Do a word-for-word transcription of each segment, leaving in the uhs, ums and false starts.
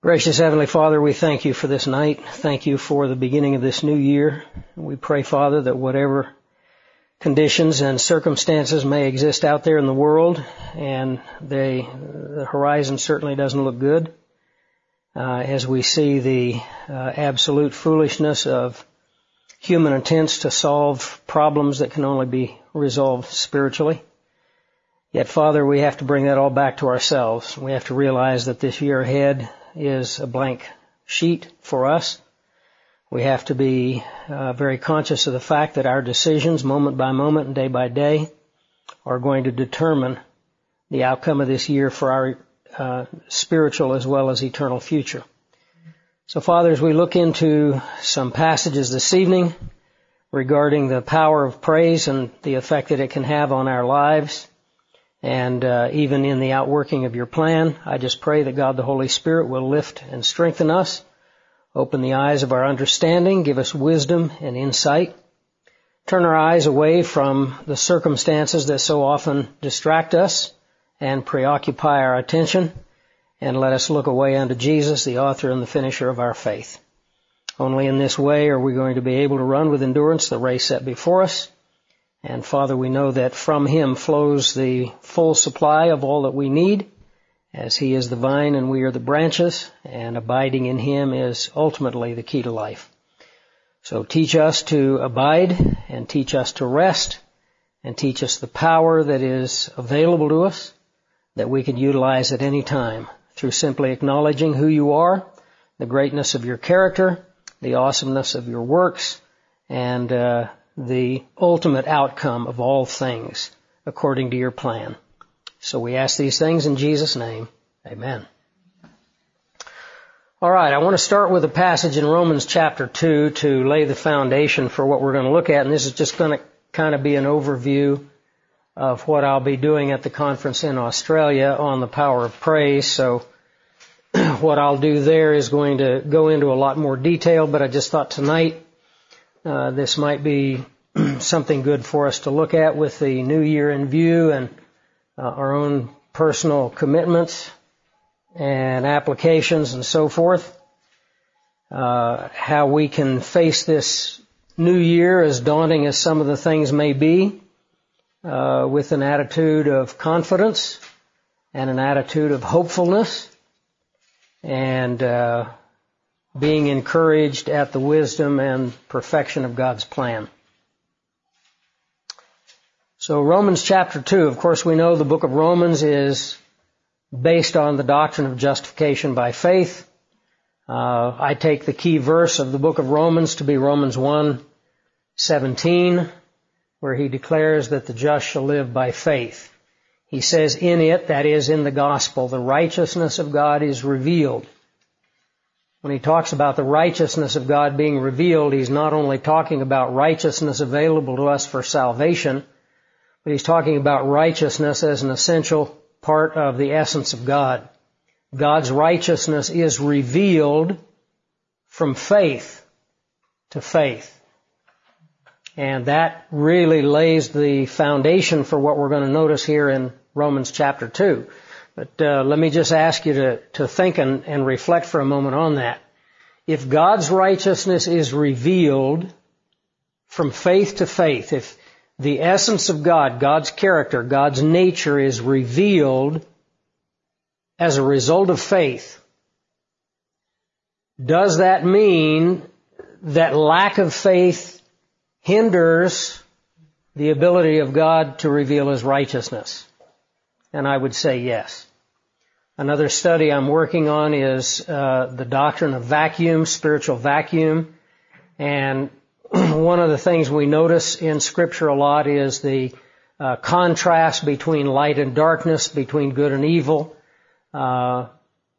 Gracious Heavenly Father, we thank you for this night. Thank you for the beginning of this new year. We pray, Father, that whatever conditions and circumstances may exist out there in the world, and they, the horizon certainly doesn't look good, uh, as we see the uh, absolute foolishness of human attempts to solve problems that can only be resolved spiritually. Yet, Father, we have to bring that all back to ourselves. We have to realize that this year ahead is a blank sheet for us. We have to be uh, very conscious of the fact that our decisions, moment by moment and day by day, are going to determine the outcome of this year for our uh, spiritual as well as eternal future. So, Father, as we look into some passages this evening regarding the power of praise and the effect that it can have on our lives, and uh, even in the outworking of your plan, I just pray that God the Holy Spirit will lift and strengthen us, open the eyes of our understanding, give us wisdom and insight, turn our eyes away from the circumstances that so often distract us and preoccupy our attention, and let us look away unto Jesus, the author and the finisher of our faith. Only in this way are we going to be able to run with endurance the race set before us. And Father, we know that from Him flows the full supply of all that we need, as He is the vine and we are the branches, and abiding in Him is ultimately the key to life. So teach us to abide, and teach us to rest, and teach us the power that is available to us, that we can utilize at any time, through simply acknowledging who you are, the greatness of your character, the awesomeness of your works, and uh the ultimate outcome of all things according to your plan. So we ask these things in Jesus' name. Amen. All right, I want to start with a passage in Romans chapter two to lay the foundation for what we're going to look at, and this is just going to kind of be an overview of what I'll be doing at the conference in Australia on the power of praise. So what I'll do there is going to go into a lot more detail, but I just thought tonight Uh, this might be something good for us to look at with the new year in view and uh, our own personal commitments and applications and so forth. Uh, how we can face this new year, as daunting as some of the things may be, uh, with an attitude of confidence and an attitude of hopefulness, and uh being encouraged at the wisdom and perfection of God's plan. So Romans chapter two, of course we know the book of Romans is based on the doctrine of justification by faith. Uh, I take the key verse of the book of Romans to be Romans one seventeen, where he declares that the just shall live by faith. He says in it, that is in the gospel, the righteousness of God is revealed. When he talks about the righteousness of God being revealed, he's not only talking about righteousness available to us for salvation, but he's talking about righteousness as an essential part of the essence of God. God's righteousness is revealed from faith to faith. And that really lays the foundation for what we're going to notice here in Romans chapter two. But uh, let me just ask you to, to think and, and reflect for a moment on that. If God's righteousness is revealed from faith to faith, if the essence of God, God's character, God's nature is revealed as a result of faith, does that mean that lack of faith hinders the ability of God to reveal His righteousness? And I would say yes. Another study I'm working on is uh, the doctrine of vacuum, spiritual vacuum. And one of the things we notice in Scripture a lot is the uh, contrast between light and darkness, between good and evil, uh,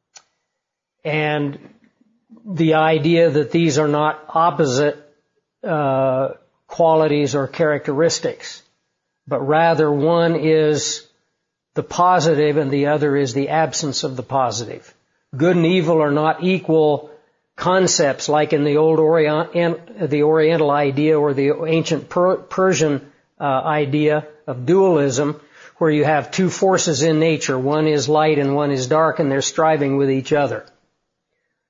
and the idea that these are not opposite uh, qualities or characteristics, but rather one is the positive and the other is the absence of the positive. Good and evil are not equal concepts like in the old Orient, the Oriental idea or the ancient per- Persian uh, idea of dualism, where you have two forces in nature. One is light and one is dark, and they're striving with each other.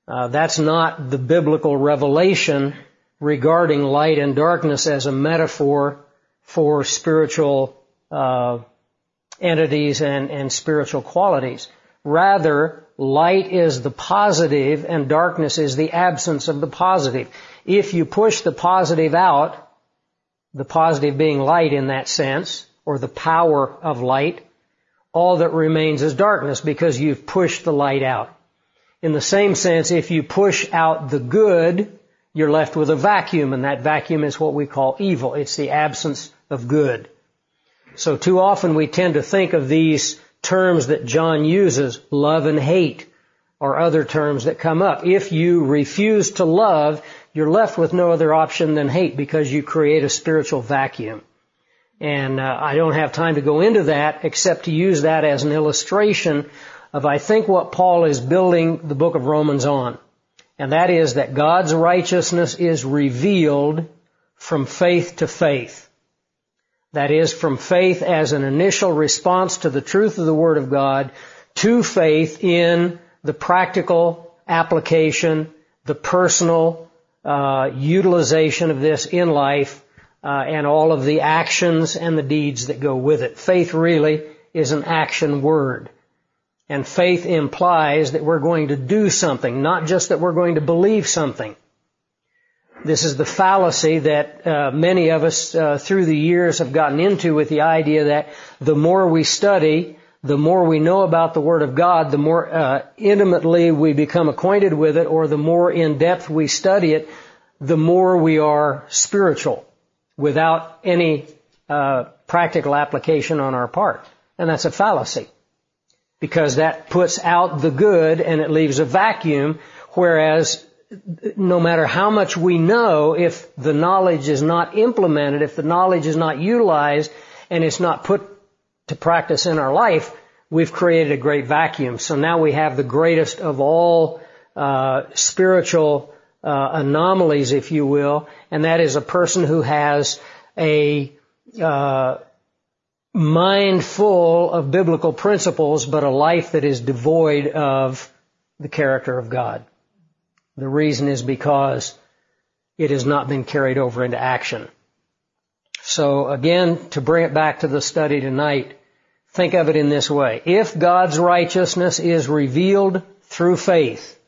Uh, that's not the biblical revelation regarding light and darkness as a metaphor for spiritual uh, entities and, and spiritual qualities. Rather, light is the positive and darkness is the absence of the positive. If you push the positive out, the positive being light in that sense, or the power of light, all that remains is darkness because you've pushed the light out. In the same sense, if you push out the good, you're left with a vacuum, and that vacuum is what we call evil. It's the absence of good. So too often we tend to think of these terms that John uses, love and hate, or other terms that come up. If you refuse to love, you're left with no other option than hate because you create a spiritual vacuum. And uh, I don't have time to go into that except to use that as an illustration of, I think, what Paul is building the book of Romans on. And that is that God's righteousness is revealed from faith to faith. That is, from faith as an initial response to the truth of the Word of God, to faith in the practical application, the personal uh, utilization of this in life, uh, and all of the actions and the deeds that go with it. Faith really is an action word. And faith implies that we're going to do something, not just that we're going to believe something. This is the fallacy that uh, many of us uh, through the years have gotten into, with the idea that the more we study, the more we know about the Word of God, the more uh, intimately we become acquainted with it, or the more in depth we study it, the more we are spiritual, without any uh, practical application on our part. And that's a fallacy, because that puts out the good and it leaves a vacuum, whereas no matter how much we know, if the knowledge is not implemented, if the knowledge is not utilized, and it's not put to practice in our life, we've created a great vacuum. So now we have the greatest of all uh, spiritual uh, anomalies, if you will, and that is a person who has a uh, mind full of biblical principles, but a life that is devoid of the character of God. The reason is because it has not been carried over into action. So again, to bring it back to the study tonight, think of it in this way. If God's righteousness is revealed through faith,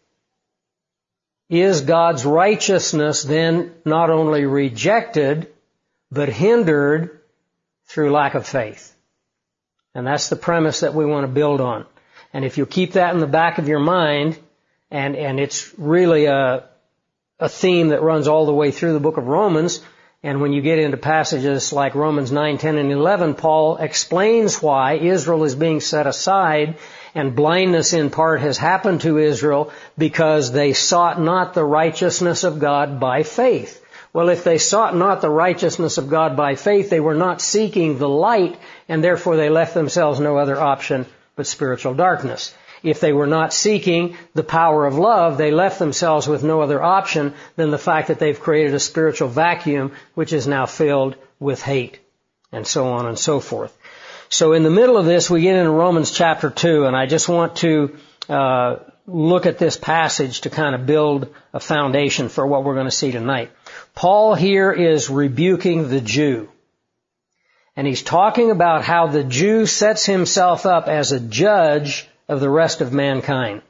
is God's righteousness then not only rejected, but hindered through lack of faith? And that's the premise that we want to build on. And if you keep that in the back of your mind, And, and it's really a, a theme that runs all the way through the book of Romans. And when you get into passages like Romans nine, ten, and eleven, Paul explains why Israel is being set aside, and blindness in part has happened to Israel because they sought not the righteousness of God by faith. Well, if they sought not the righteousness of God by faith, they were not seeking the light, and therefore they left themselves no other option but spiritual darkness. If they were not seeking the power of love, they left themselves with no other option than the fact that they've created a spiritual vacuum which is now filled with hate, and so on and so forth. So in the middle of this, we get into Romans chapter two, and I just want to uh, look at this passage to kind of build a foundation for what we're going to see tonight. Paul here is rebuking the Jew, and he's talking about how the Jew sets himself up as a judge of the rest of mankind.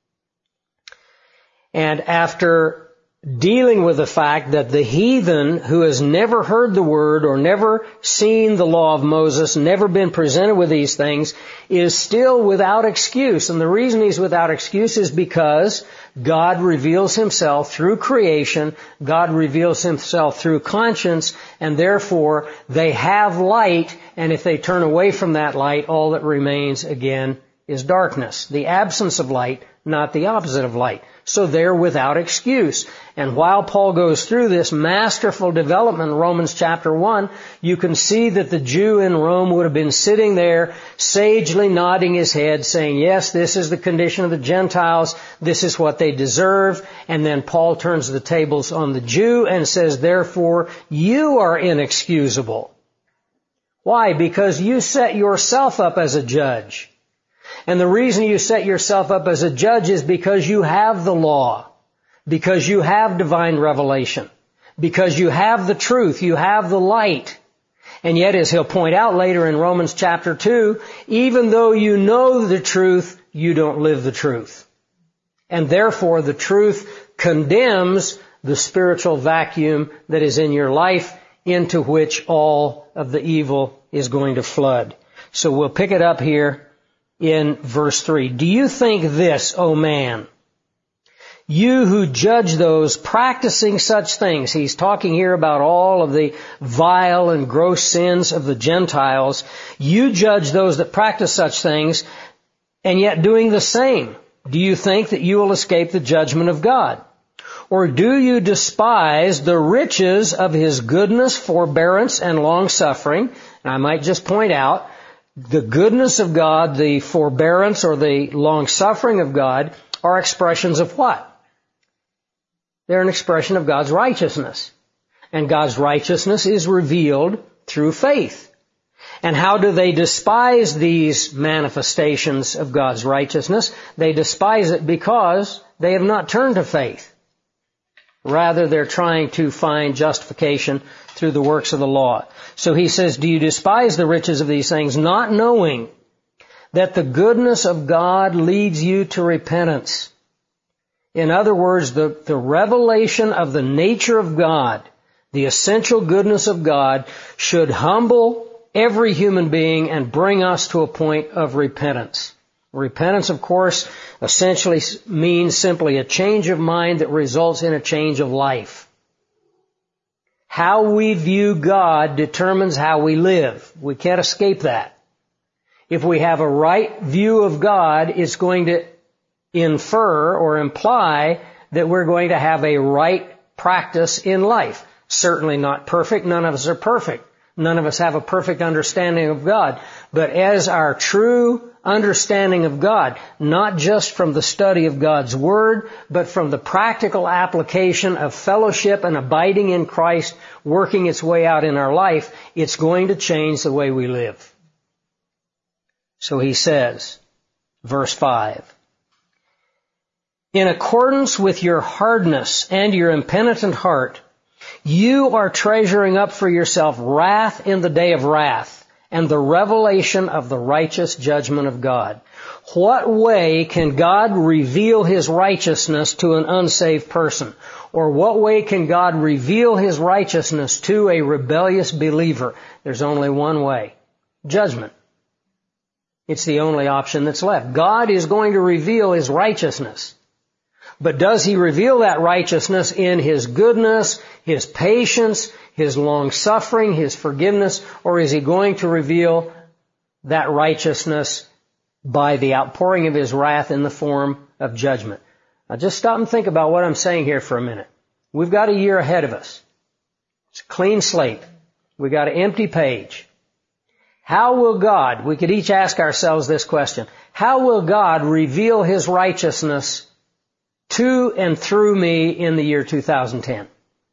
And after dealing with the fact that the heathen who has never heard the word or never seen the law of Moses, never been presented with these things, is still without excuse. And the reason he's without excuse is because God reveals himself through creation, God reveals himself through conscience, and therefore they have light, and if they turn away from that light, all that remains again is darkness. The absence of light, not the opposite of light. So they're without excuse. And while Paul goes through this masterful development in Romans chapter one, you can see that the Jew in Rome would have been sitting there sagely nodding his head saying, yes, this is the condition of the Gentiles, this is what they deserve. And then Paul turns the tables on the Jew and says, therefore, you are inexcusable. Why? Because you set yourself up as a judge. And the reason you set yourself up as a judge is because you have the law. because you have divine revelation, because you have the truth, you have the light. And yet, as he'll point out later in Romans chapter two, even though you know the truth, you don't live the truth. And therefore, the truth condemns the spiritual vacuum that is in your life, into which all of the evil is going to flood. So we'll pick it up here in verse three. Do you think this, O man, you who judge those practicing such things? He's talking here about all of the vile and gross sins of the Gentiles. You judge those that practice such things, and yet doing the same. Do you think that you will escape the judgment of God? Or do you despise the riches of His goodness, forbearance, and long-suffering? And I might just point out, the goodness of God, the forbearance or the long-suffering of God are expressions of what? They're an expression of God's righteousness. And God's righteousness is revealed through faith. And how do they despise these manifestations of God's righteousness? They despise it because they have not turned to faith. Rather, they're trying to find justification through the works of the law. So he says, do you despise the riches of these things, not knowing that the goodness of God leads you to repentance? In other words, the, the revelation of the nature of God, the essential goodness of God, should humble every human being and bring us to a point of repentance. Repentance, of course, essentially means simply a change of mind that results in a change of life. How we view God determines how we live. We can't escape that. If we have a right view of God, it's going to infer or imply that we're going to have a right practice in life. Certainly not perfect. None of us are perfect. None of us have a perfect understanding of God. But as our true understanding of God, not just from the study of God's Word, but from the practical application of fellowship and abiding in Christ, working its way out in our life, it's going to change the way we live. So he says, verse five, in accordance with your hardness and your impenitent heart, you are treasuring up for yourself wrath in the day of wrath and the revelation of the righteous judgment of God. What way can God reveal His righteousness to an unsaved person? Or what way can God reveal His righteousness to a rebellious believer? There's only one way. Judgment. It's the only option that's left. God is going to reveal His righteousness. But does He reveal that righteousness in His goodness, His patience, His long-suffering, His forgiveness, or is He going to reveal that righteousness by the outpouring of His wrath in the form of judgment? Now just stop and think about what I'm saying here for a minute. We've got a year ahead of us. It's a clean slate. We've got an empty page. How will God, we could each ask ourselves this question, how will God reveal His righteousness to and through me in the year two thousand ten?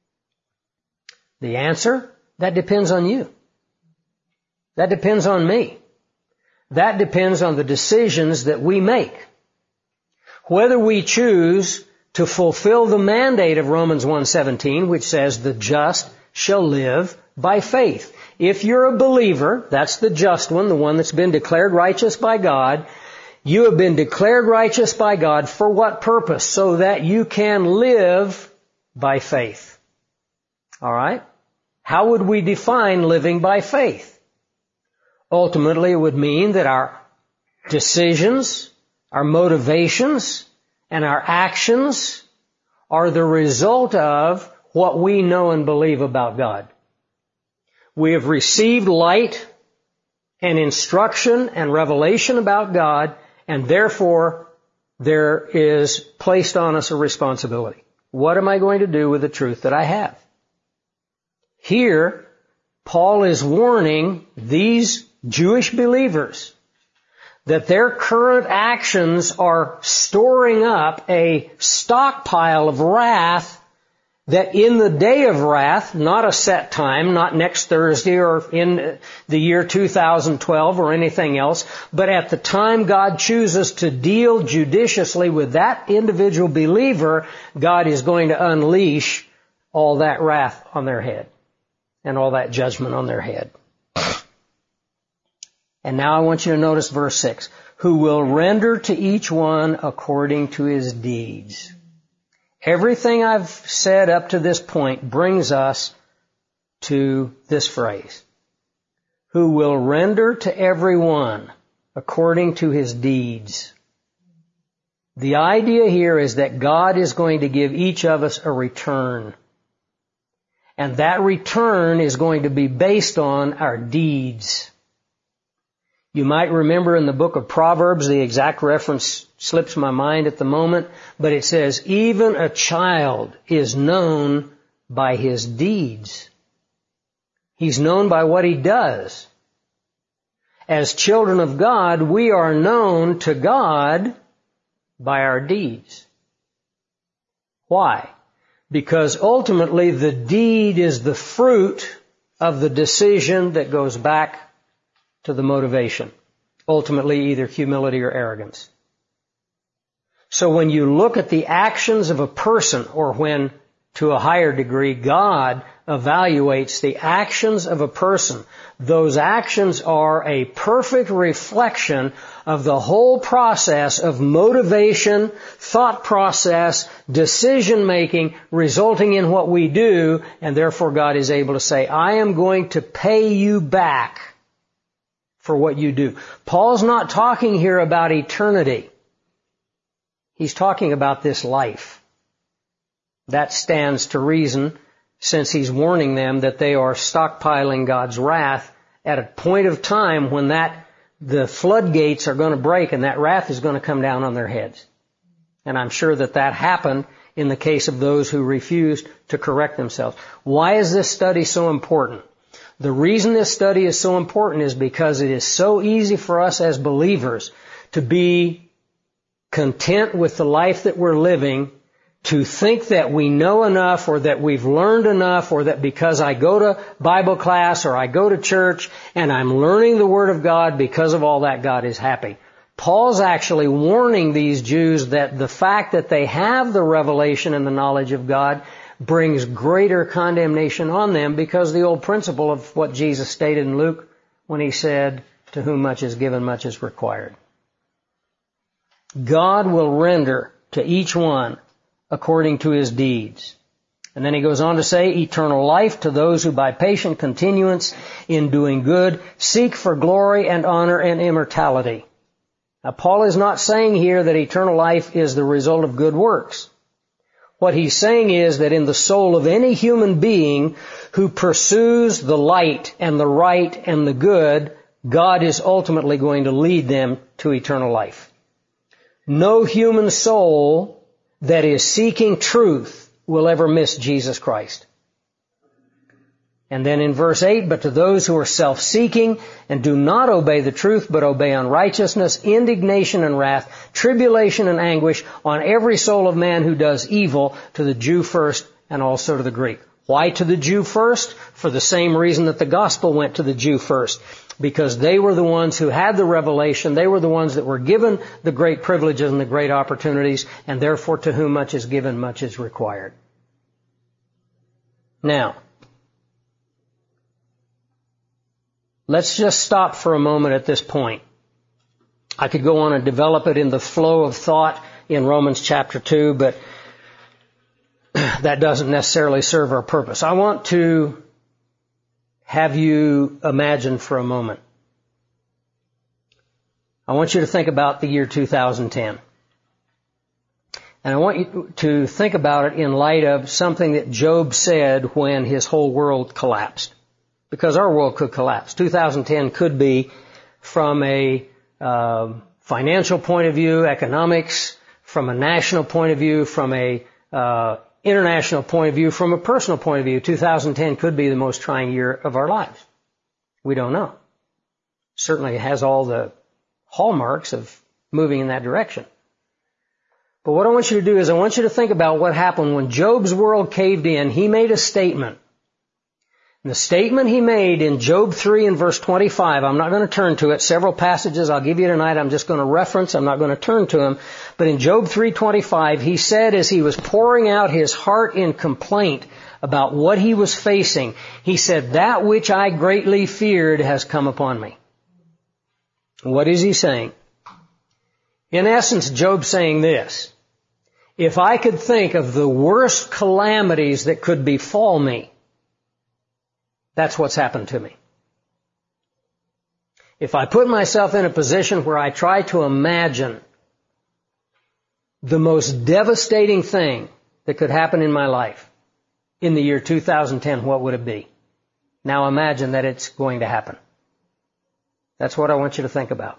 The answer? That depends on you. That depends on me. That depends on the decisions that we make. Whether we choose to fulfill the mandate of Romans one seventeen, which says the just shall live by faith. If you're a believer, that's the just one, the one that's been declared righteous by God. You have been declared righteous by God for what purpose? So that you can live by faith. All right? How would we define living by faith? Ultimately, it would mean that our decisions, our motivations, and our actions are the result of what we know and believe about God. We have received light and instruction and revelation about God, and therefore there is placed on us a responsibility. What am I going to do with the truth that I have? Here, Paul is warning these Jewish believers that their current actions are storing up a stockpile of wrath that in the day of wrath, not a set time, not next Thursday or in the year two thousand twelve or anything else, but at the time God chooses to deal judiciously with that individual believer, God is going to unleash all that wrath on their head and all that judgment on their head. And now I want you to notice verse six. Who will render to each one according to his deeds. Everything I've said up to this point brings us to this phrase. Who will render to everyone according to his deeds. The idea here is that God is going to give each of us a return. And that return is going to be based on our deeds. You might remember in the book of Proverbs, the exact reference slips my mind at the moment, but it says, even a child is known by his deeds. He's known by what he does. As children of God, we are known to God by our deeds. Why? Because ultimately the deed is the fruit of the decision that goes back to the motivation. Ultimately either humility or arrogance. So when you look at the actions of a person, or when, to a higher degree, God evaluates the actions of a person, those actions are a perfect reflection of the whole process of motivation, thought process, decision making, resulting in what we do, and therefore God is able to say, I am going to pay you back for what you do. Paul's not talking here about eternity. He's talking about this life. That stands to reason, since he's warning them that they are stockpiling God's wrath at a point of time when that the floodgates are going to break and that wrath is going to come down on their heads. And I'm sure that that happened in the case of those who refused to correct themselves. Why is this study so important? The reason this study is so important is because it is so easy for us as believers to be content with the life that we're living, to think that we know enough or that we've learned enough, or that because I go to Bible class or I go to church and I'm learning the Word of God, because of all that God is happy. Paul's actually warning these Jews that the fact that they have the revelation and the knowledge of God brings greater condemnation on them, because the old principle of what Jesus stated in Luke when he said, to whom much is given, much is required. God will render to each one according to his deeds. And then he goes on to say, eternal life to those who by patient continuance in doing good seek for glory and honor and immortality. Now Paul is not saying here that eternal life is the result of good works. What he's saying is that in the soul of any human being who pursues the light and the right and the good, God is ultimately going to lead them to eternal life. No human soul that is seeking truth will ever miss Jesus Christ. And then in verse eight, but to those who are self-seeking and do not obey the truth, but obey unrighteousness, indignation and wrath, tribulation and anguish on every soul of man who does evil, to the Jew first and also to the Greek. Why to the Jew first? For the same reason that the gospel went to the Jew first. Because they were the ones who had the revelation, they were the ones that were given the great privileges and the great opportunities, and therefore to whom much is given, much is required. Now, let's just stop for a moment at this point. I could go on and develop it in the flow of thought in Romans chapter two, but that doesn't necessarily serve our purpose. I want to have you imagine for a moment. I want you to think about the year two thousand ten. And I want you to think about it in light of something that Job said when his whole world collapsed. Because our world could collapse. two thousand ten could be, from a uh, financial point of view, economics, from a national point of view, from a uh, international point of view, from a personal point of view, two thousand ten could be the most trying year of our lives. We don't know. Certainly it has all the hallmarks of moving in that direction. But what I want you to do is I want you to think about what happened when Job's world caved in. He made a statement. And the statement he made in Job three and verse twenty-five, I'm not going to turn to it. Several passages I'll give you tonight I'm just going to reference. I'm not going to turn to them. But in Job three twenty-five, he said as he was pouring out his heart in complaint about what he was facing, he said, "That which I greatly feared has come upon me." What is he saying? In essence, Job's saying this: if I could think of the worst calamities that could befall me, that's what's happened to me. If I put myself in a position where I try to imagine the most devastating thing that could happen in my life in the year two thousand ten, what would it be? Now imagine that it's going to happen. That's what I want you to think about.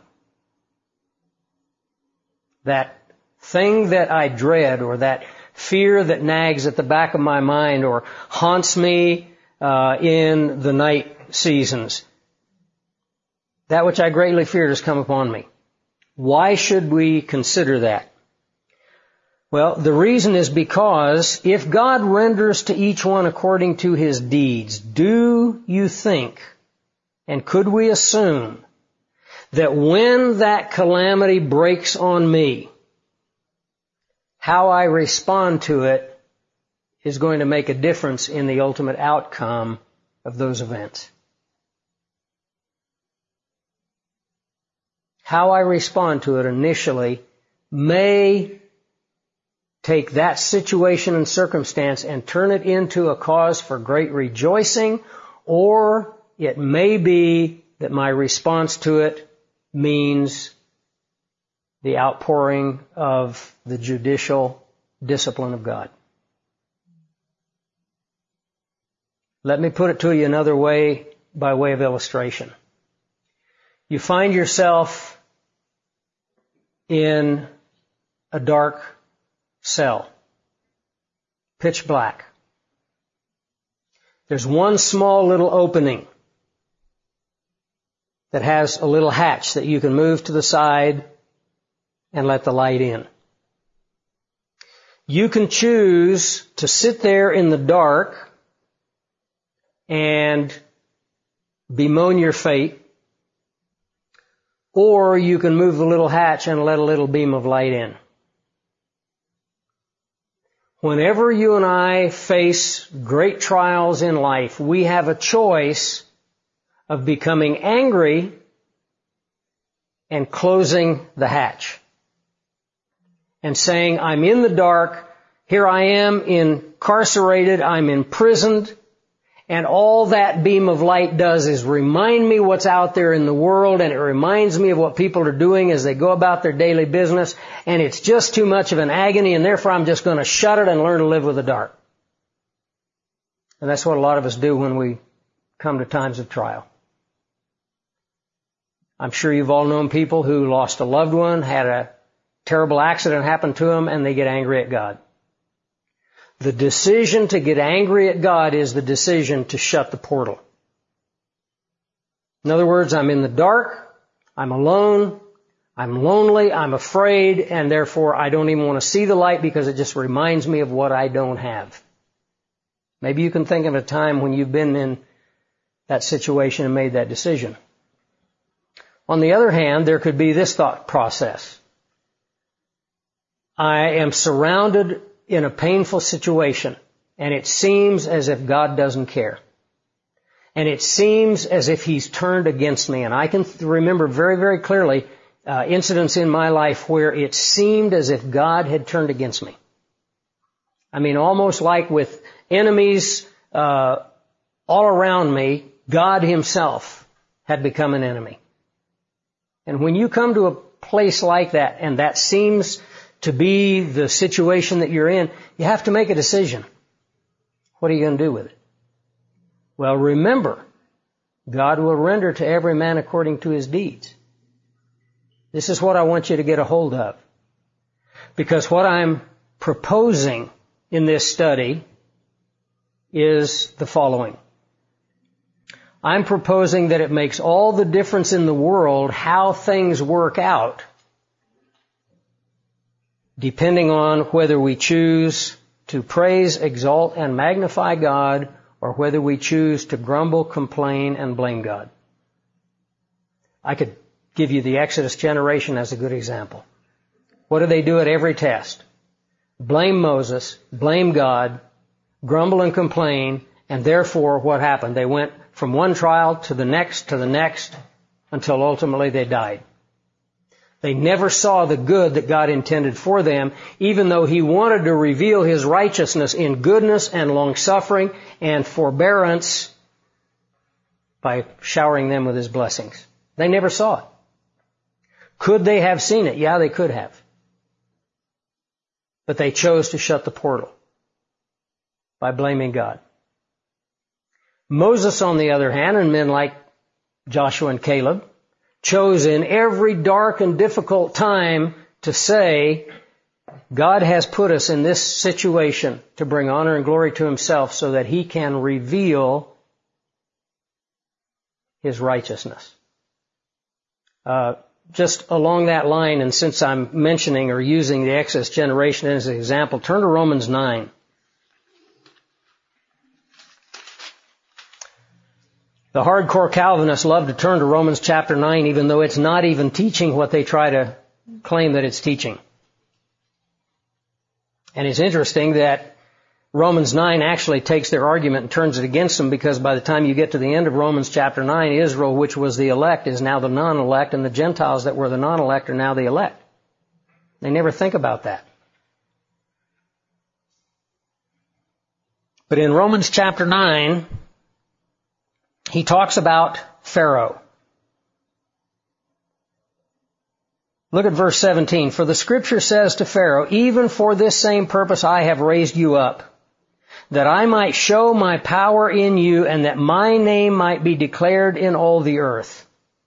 That thing that I dread, or that fear that nags at the back of my mind or haunts me uh, in the night seasons, that which I greatly feared has come upon me. Why should we consider that? Well, the reason is because if God renders to each one according to his deeds, do you think, and could we assume, that when that calamity breaks on me, how I respond to it is going to make a difference in the ultimate outcome of those events? How I respond to it initially may take that situation and circumstance and turn it into a cause for great rejoicing, or it may be that my response to it means the outpouring of the judicial discipline of God. Let me put it to you another way, by way of illustration. You find yourself in a dark cell, pitch black. There's one small little opening that has a little hatch that you can move to the side and let the light in. You can choose to sit there in the dark and bemoan your fate, or you can move the little hatch and let a little beam of light in. Whenever you and I face great trials in life, we have a choice of becoming angry and closing the hatch and saying, I'm in the dark, here I am incarcerated, I'm imprisoned, and all that beam of light does is remind me what's out there in the world, and it reminds me of what people are doing as they go about their daily business, and it's just too much of an agony, and therefore I'm just going to shut it and learn to live with the dark. And that's what a lot of us do when we come to times of trial. I'm sure you've all known people who lost a loved one, had a terrible accident happen to them, and they get angry at God. The decision to get angry at God is the decision to shut the portal. In other words, I'm in the dark, I'm alone, I'm lonely, I'm afraid, and therefore I don't even want to see the light because it just reminds me of what I don't have. Maybe you can think of a time when you've been in that situation and made that decision. On the other hand, there could be this thought process. I am surrounded in a painful situation, and it seems as if God doesn't care. And it seems as if He's turned against me. And I can remember very, very clearly uh, incidents in my life where it seemed as if God had turned against me. I mean, almost like with enemies uh, all around me, God Himself had become an enemy. And when you come to a place like that, and that seems to be the situation that you're in, you have to make a decision. What are you going to do with it? Well, remember, God will render to every man according to his deeds. This is what I want you to get a hold of. Because what I'm proposing in this study is the following. I'm proposing that it makes all the difference in the world how things work out, depending on whether we choose to praise, exalt, and magnify God, or whether we choose to grumble, complain, and blame God. I could give you the Exodus generation as a good example. What do they do at every test? Blame Moses, blame God, grumble and complain, and therefore what happened? They went from one trial to the next to the next until ultimately they died. They never saw the good that God intended for them, even though He wanted to reveal His righteousness in goodness and long-suffering and forbearance by showering them with His blessings. They never saw it. Could they have seen it? Yeah, they could have. But they chose to shut the portal by blaming God. Moses, on the other hand, and men like Joshua and Caleb, chose in every dark and difficult time to say, God has put us in this situation to bring honor and glory to Himself so that He can reveal His righteousness. Uh, just along that line, and since I'm mentioning or using the Exodus generation as an example, turn to Romans nine. The hardcore Calvinists love to turn to Romans chapter nine, even though it's not even teaching what they try to claim that it's teaching. And it's interesting that Romans nine actually takes their argument and turns it against them, because by the time you get to the end of Romans chapter nine, Israel, which was the elect, is now the non-elect, and the Gentiles that were the non-elect are now the elect. They never think about that. But in Romans chapter nine, he talks about Pharaoh. Look at verse seventeen. For the Scripture says to Pharaoh, even for this same purpose I have raised you up, that I might show my power in you, and that my name might be declared in all the earth.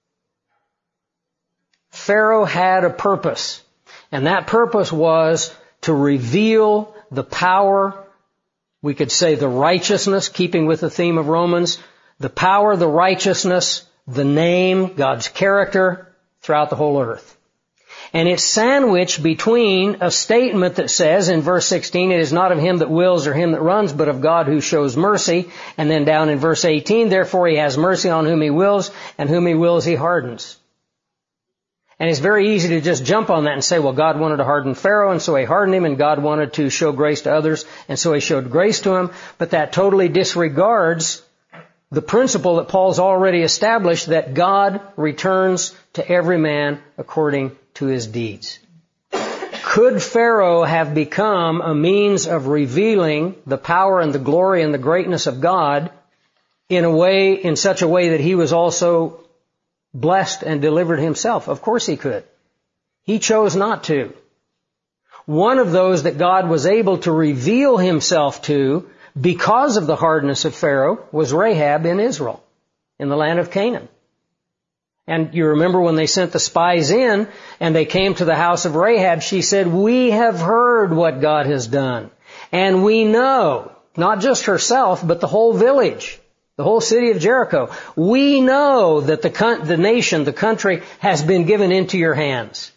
Pharaoh had a purpose, and that purpose was to reveal the power, we could say the righteousness, keeping with the theme of Romans, the power, the righteousness, the name, God's character throughout the whole earth. And it's sandwiched between a statement that says in verse sixteen, it is not of him that wills or him that runs, but of God who shows mercy. And then down in verse eighteen, therefore He has mercy on whom He wills, and whom He wills He hardens. And it's very easy to just jump on that and say, well, God wanted to harden Pharaoh, and so He hardened him, and God wanted to show grace to others, and so He showed grace to him. But that totally disregards the principle that Paul's already established, that God returns to every man according to his deeds. Could Pharaoh have become a means of revealing the power and the glory and the greatness of God in a way, in such a way that he was also blessed and delivered himself? Of course he could. He chose not to. One of those that God was able to reveal Himself to because of the hardness of Pharaoh was Rahab in Israel, in the land of Canaan. And you remember when they sent the spies in and they came to the house of Rahab, she said, we have heard what God has done. And we know, not just herself, but the whole village, the whole city of Jericho. We know that the, con- the nation, the country, has been given into your hands.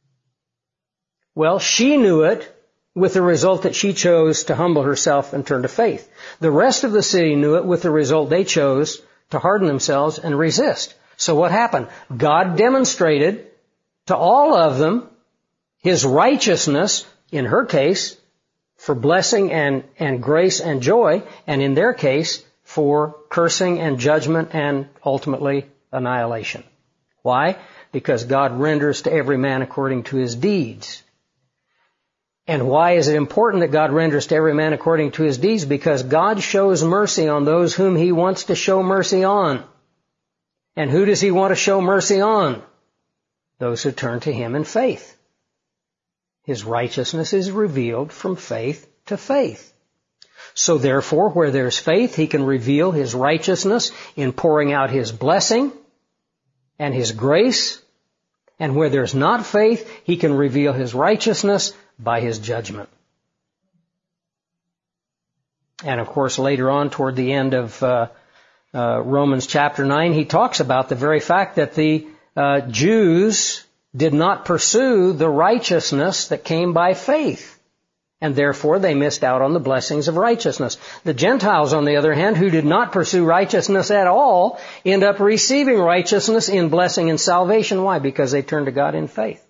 Well, she knew it, with the result that she chose to humble herself and turn to faith. The rest of the city knew it, with the result they chose to harden themselves and resist. So what happened? God demonstrated to all of them His righteousness, in her case, for blessing and, and grace and joy, and in their case, for cursing and judgment and ultimately annihilation. Why? Because God renders to every man according to his deeds. And why is it important that God renders to every man according to his deeds? Because God shows mercy on those whom He wants to show mercy on. And who does He want to show mercy on? Those who turn to Him in faith. His righteousness is revealed from faith to faith. So therefore, where there's faith, He can reveal His righteousness in pouring out His blessing and His grace. And where there's not faith, He can reveal His righteousness by His judgment. And of course, later on, toward the end of uh, uh, Romans chapter nine, he talks about the very fact that the uh, Jews did not pursue the righteousness that came by faith. And therefore they missed out on the blessings of righteousness. The Gentiles, on the other hand, who did not pursue righteousness at all, end up receiving righteousness in blessing and salvation. Why? Because they turned to God in faith.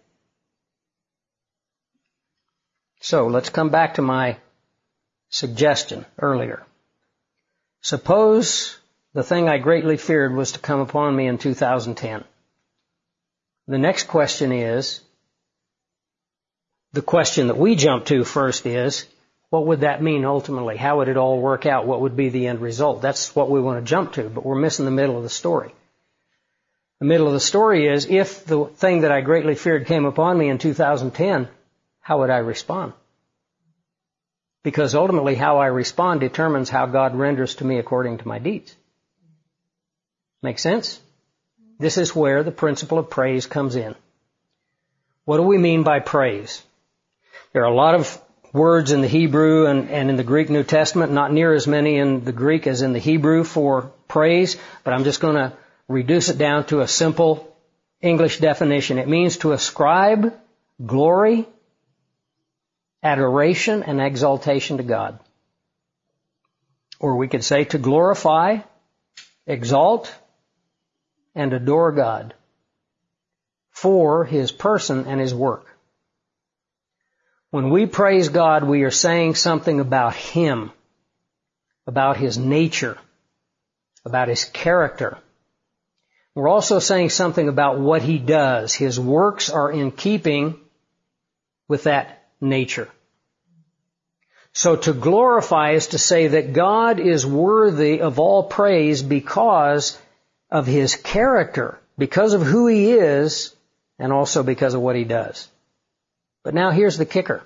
So let's come back to my suggestion earlier. Suppose the thing I greatly feared was to come upon me in two thousand ten. The next question is, the question that we jump to first is, what would that mean ultimately? How would it all work out? What would be the end result? That's what we want to jump to, but we're missing the middle of the story. The middle of the story is, if the thing that I greatly feared came upon me in two thousand ten, how would I respond? Because ultimately how I respond determines how God renders to me according to my deeds. Make sense? This is where the principle of praise comes in. What do we mean by praise? There are a lot of words in the Hebrew and, and in the Greek New Testament, not near as many in the Greek as in the Hebrew for praise, but I'm just going to reduce it down to a simple English definition. It means to ascribe glory, adoration, and exaltation to God. Or we could say to glorify, exalt, and adore God for His person and His work. When we praise God, we are saying something about Him, about His nature, about His character. We're also saying something about what He does. His works are in keeping with that nature. So to glorify is to say that God is worthy of all praise because of His character, because of who He is, and also because of what He does. But now here's the kicker.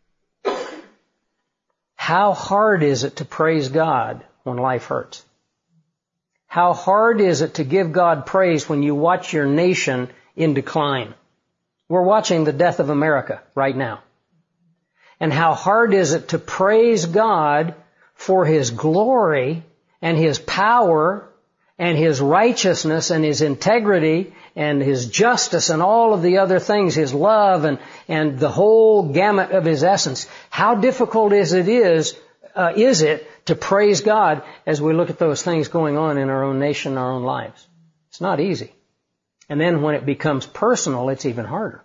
How hard is it to praise God when life hurts? How hard is it to give God praise when you watch your nation in decline? We're watching the death of America right now. And how hard is it to praise God for His glory and His power and His righteousness and His integrity and His justice and all of the other things, His love and, and the whole gamut of His essence. How difficult is it is, uh, is it to praise God as we look at those things going on in our own nation, our own lives? It's not easy. And then when it becomes personal, it's even harder.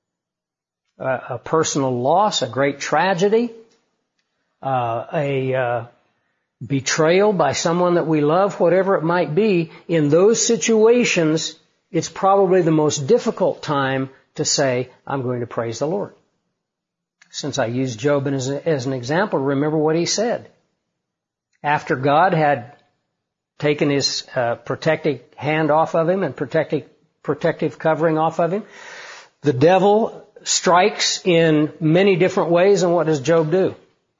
Uh, a personal loss, a great tragedy, uh, a, uh, betrayal by someone that we love, whatever it might be, in those situations, it's probably the most difficult time to say, I'm going to praise the Lord. Since I used Job as, a, as an example, remember what he said. After God had taken His uh, protective hand off of him and protective, protective covering off of him, the devil strikes in many different ways, and what does Job do?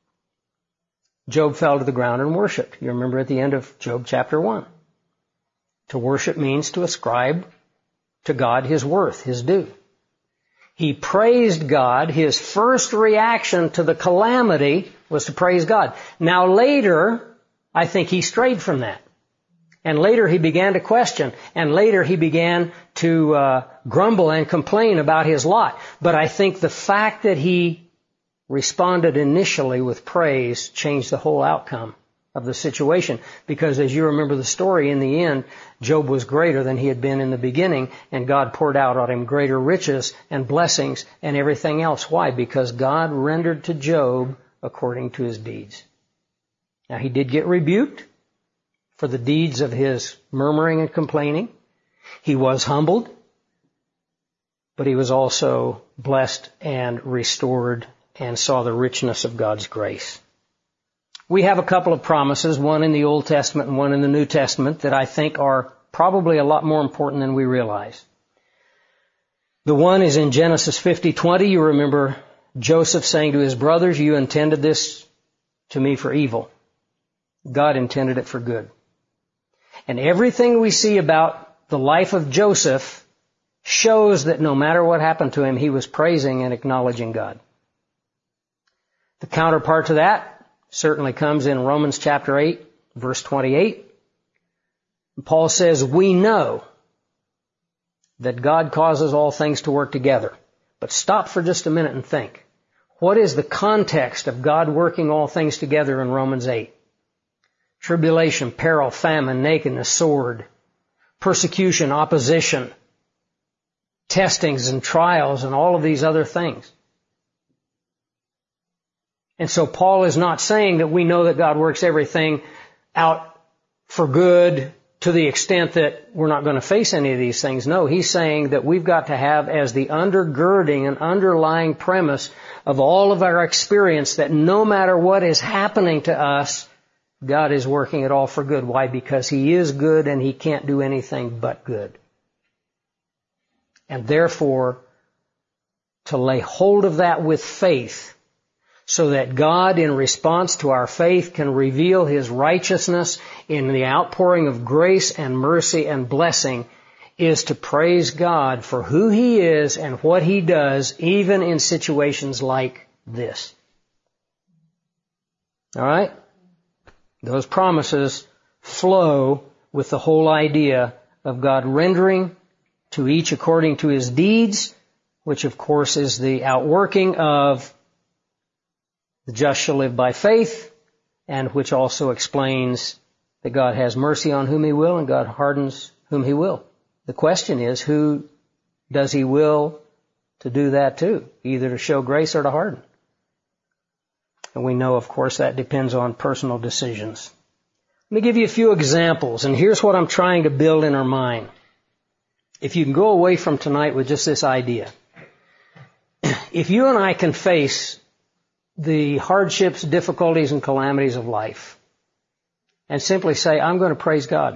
Job fell to the ground and worshiped. You remember at the end of Job chapter one. To worship means to ascribe to God His worth, His due. He praised God. His first reaction to the calamity was to praise God. Now later, I think he strayed from that. And later he began to question. And later he began to uh, grumble and complain about his lot. But I think the fact that he responded initially with praise changed the whole outcome of the situation. Because as you remember the story, in the end, Job was greater than he had been in the beginning, and God poured out on him greater riches and blessings and everything else. Why? Because God rendered to Job according to his deeds. Now, he did get rebuked for the deeds of his murmuring and complaining. He was humbled, but he was also blessed and restored and saw the richness of God's grace. We have a couple of promises, one in the Old Testament and one in the New Testament, that I think are probably a lot more important than we realize. The one is in Genesis fifty twenty. You remember Joseph saying to his brothers, "You intended this to me for evil. God intended it for good." And everything we see about the life of Joseph shows that no matter what happened to him, he was praising and acknowledging God. The counterpart to that certainly comes in Romans chapter eight, verse twenty-eight. Paul says, "We know that God causes all things to work together. But stop for just a minute and think. What is the context of God working all things together in Romans eight? Tribulation, peril, famine, nakedness, sword, persecution, opposition, testings and trials and all of these other things. And so Paul is not saying that we know that God works everything out for good to the extent that we're not going to face any of these things. No, he's saying that we've got to have as the undergirding and underlying premise of all of our experience that no matter what is happening to us, God is working it all for good. Why? Because He is good and He can't do anything but good. And therefore, to lay hold of that with faith, so that God, in response to our faith, can reveal His righteousness in the outpouring of grace and mercy and blessing, is to praise God for who He is and what He does, even in situations like this. All right? Those promises flow with the whole idea of God rendering to each according to his deeds, which of course is the outworking of the just shall live by faith, and which also explains that God has mercy on whom He will and God hardens whom He will. The question is, who does He will to do that to? Either to show grace or to harden. And we know, of course, that depends on personal decisions. Let me give you a few examples, and here's what I'm trying to build in our mind. If you can go away from tonight with just this idea. If you and I can face the hardships, difficulties, and calamities of life, and simply say, I'm going to praise God.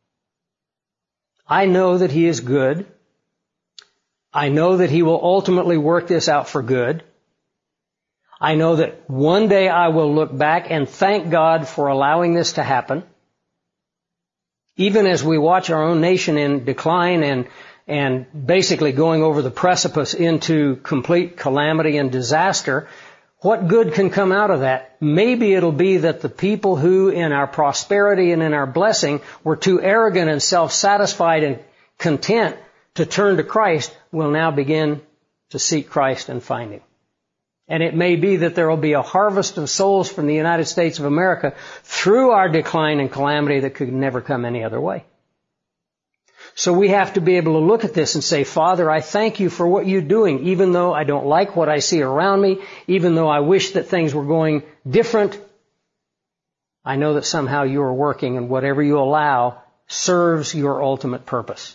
I know that He is good. I know that He will ultimately work this out for good. I know that one day I will look back and thank God for allowing this to happen. Even as we watch our own nation in decline and and basically going over the precipice into complete calamity and disaster, what good can come out of that? Maybe it'll be that the people who, in our prosperity and in our blessing, were too arrogant and self-satisfied and content to turn to Christ, will now begin to seek Christ and find Him. And it may be that there will be a harvest of souls from the United States of America through our decline and calamity that could never come any other way. So we have to be able to look at this and say, Father, I thank You for what You're doing, even though I don't like what I see around me, even though I wish that things were going different. I know that somehow You are working, and whatever You allow serves Your ultimate purpose.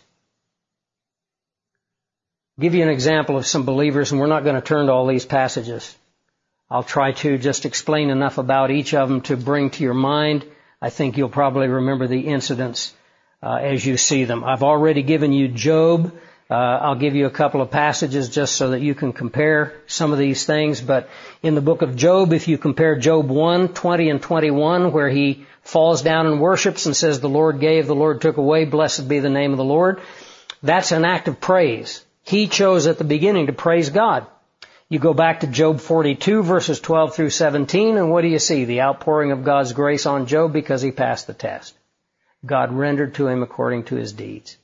I'll give you an example of some believers, and we're not going to turn to all these passages. I'll try to just explain enough about each of them to bring to your mind. I think you'll probably remember the incidents uh, as you see them. I've already given you Job. Uh, I'll give you a couple of passages just so that you can compare some of these things. But in the book of Job, if you compare Job one, twenty and twenty-one, where he falls down and worships and says, the Lord gave, the Lord took away, blessed be the name of the Lord, that's an act of praise. He chose at the beginning to praise God. You go back to Job forty-two, verses twelve through seventeen, and what do you see? The outpouring of God's grace on Job because he passed the test. God rendered to him according to his deeds.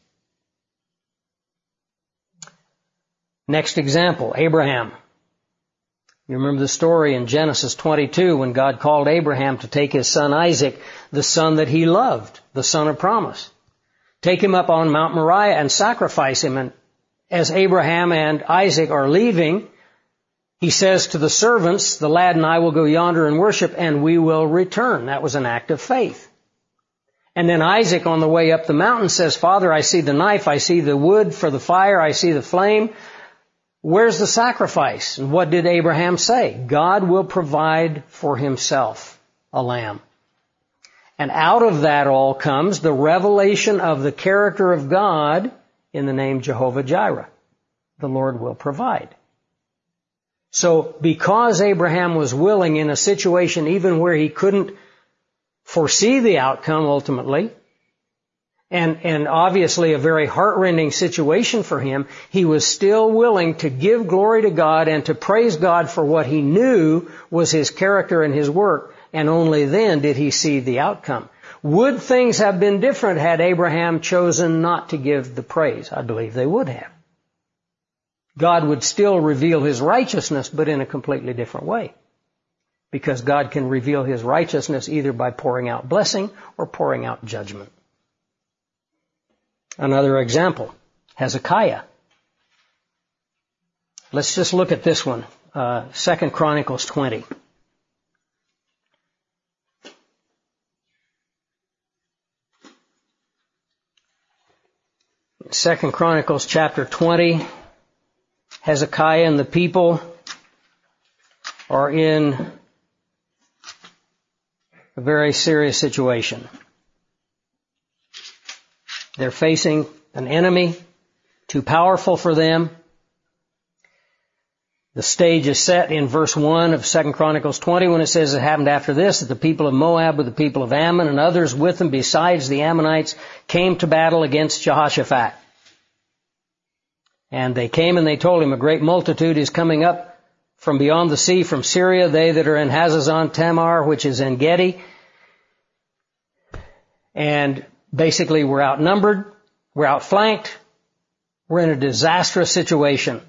Next example, Abraham. You remember the story in Genesis twenty-two when God called Abraham to take his son Isaac, the son that he loved, the son of promise. Take him up on Mount Moriah and sacrifice him. And as Abraham and Isaac are leaving, he says to the servants, the lad and I will go yonder and worship, and we will return. That was an act of faith. And then Isaac on the way up the mountain says, Father, I see the knife, I see the wood for the fire, I see the flame. Where's the sacrifice? And what did Abraham say? God will provide for himself a lamb. And out of that all comes the revelation of the character of God in the name Jehovah Jireh. The Lord will provide. So because Abraham was willing in a situation even where he couldn't foresee the outcome ultimately, and, and obviously a very heart-rending situation for him, he was still willing to give glory to God and to praise God for what he knew was His character and His work, and only then did he see the outcome. Would things have been different had Abraham chosen not to give the praise? I believe they would have. God would still reveal His righteousness, but in a completely different way. Because God can reveal His righteousness either by pouring out blessing or pouring out judgment. Another example, Hezekiah. Let's just look at this one, uh, Second Chronicles twenty. Second Chronicles chapter twenty, Hezekiah and the people are in a very serious situation. They're facing an enemy too powerful for them. The stage is set in verse one of Second Chronicles twenty when it says, it happened after this that the people of Moab with the people of Ammon and others with them besides the Ammonites came to battle against Jehoshaphat. And they came and they told him, a great multitude is coming up from beyond the sea, from Syria, they that are in Hazazon Tamar, which is En Gedi. And basically we're outnumbered, we're outflanked, we're in a disastrous situation.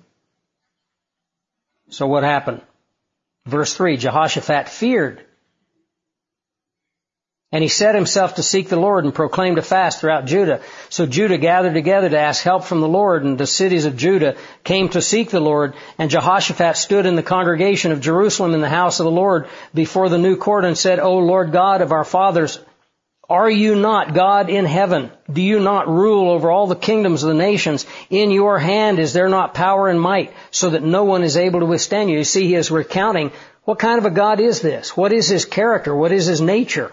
So what happened? Verse three, Jehoshaphat feared. And he set himself to seek the Lord and proclaimed a fast throughout Judah. So Judah gathered together to ask help from the Lord, and the cities of Judah came to seek the Lord. And Jehoshaphat stood in the congregation of Jerusalem in the house of the Lord before the new court and said, O Lord God of our fathers, are you not God in heaven? Do you not rule over all the kingdoms of the nations? In your hand is there not power and might, so that no one is able to withstand you? You see, he is recounting, what kind of a God is this? What is His character? What is His nature?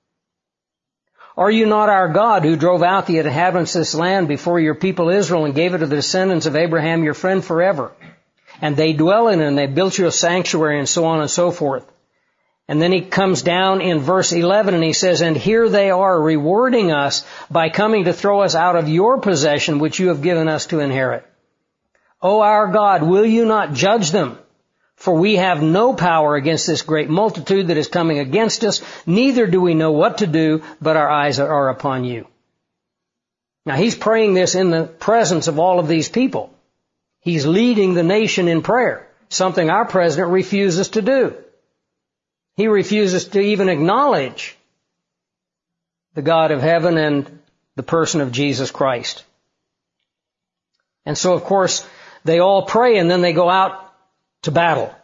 Are you not our God who drove out the inhabitants of this land before your people Israel and gave it to the descendants of Abraham, your friend, forever? And they dwell in it, and they built you a sanctuary, and so on and so forth. And then he comes down in verse eleven and he says, and here they are rewarding us by coming to throw us out of your possession, which you have given us to inherit. O our God, will you not judge them? For we have no power against this great multitude that is coming against us, neither do we know what to do, but our eyes are upon you. Now he's praying this in the presence of all of these people. He's leading the nation in prayer, something our president refuses to do. He refuses to even acknowledge the God of heaven and the person of Jesus Christ. And so, of course, they all pray and then they go out to battle.